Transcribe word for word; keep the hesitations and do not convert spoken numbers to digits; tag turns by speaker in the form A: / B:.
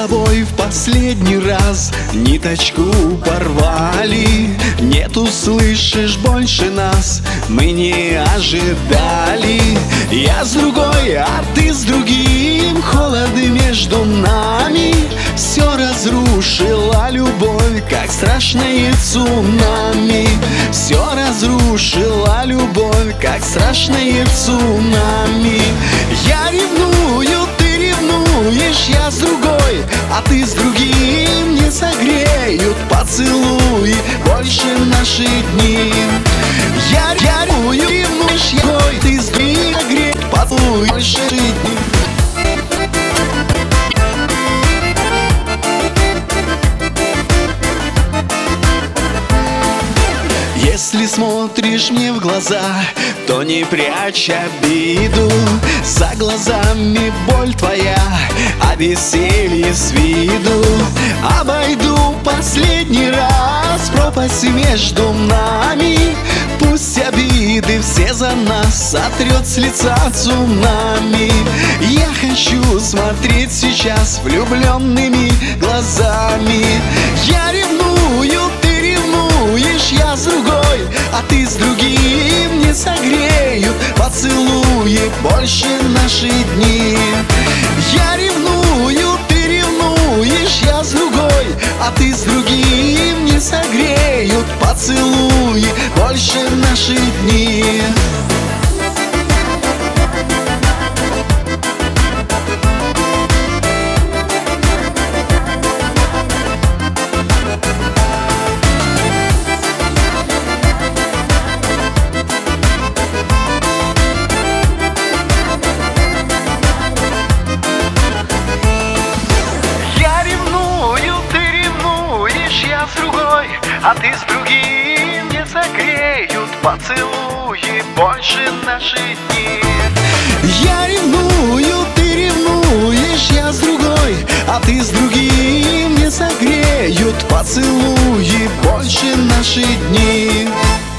A: тобой в последний раз ниточку порвали. Нет, услышишь больше нас, мы не ожидали. Я с другой, а ты с другим, холоды между нами. Все разрушила любовь, как страшное цунами. Все разрушила любовь, как страшное цунами. Я ревную, ты ревнуешь, я с другой, а ты с другим. Не согреют поцелуи больше наши дни. Я, я ревную, ревнуешь, я ой, ты с другим. Согреют поцелуи больше дней. Если смотришь мне в глаза, то не прячь обиду. За глазами боль твоя, а веселье с виду. Обойду последний раз пропасть между нами. Пусть обиды все за нас сотрет с лица цунами. Я хочу смотреть сейчас влюбленными глазами. Я ревную, ты ревнуешь, я с другой, а ты с другим. Не согреют поцелуи больше наши дни. Я ревную, ты ревнуешь, я с другой, а ты с другим. Не согреют поцелуи больше наши дни. С другой, а ты с другим. Не согреют поцелуи больше наши дни. Я ревную, ты ревнуешь, я с другой, а ты с другим. Не согреют поцелуи больше наши дни.